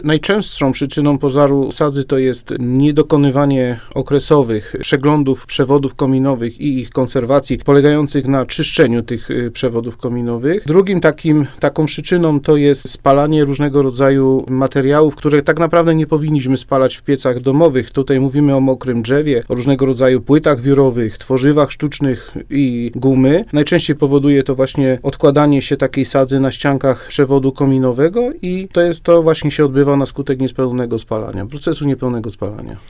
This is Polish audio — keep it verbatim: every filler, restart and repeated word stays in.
Najczęstszą przyczyną pożaru sadzy to jest niedokonywanie okresowych przeglądów przewodów kominowych i ich konserwacji, polegających na czyszczeniu tych przewodów kominowych. Drugim takim, taką przyczyną to jest spalanie różnego rodzaju materiałów, które tak naprawdę nie powinniśmy spalać w piecach domowych. Tutaj mówimy o mokrym drzewie, o różnego rodzaju płytach wiórowych, tworzywach sztucznych i gumy. Najczęściej powoduje to właśnie odkładanie się takiej sadzy na ściankach przewodu kominowego i to jest to właśnie się odbywa na skutek niespełnego spalania, procesu niepełnego spalania.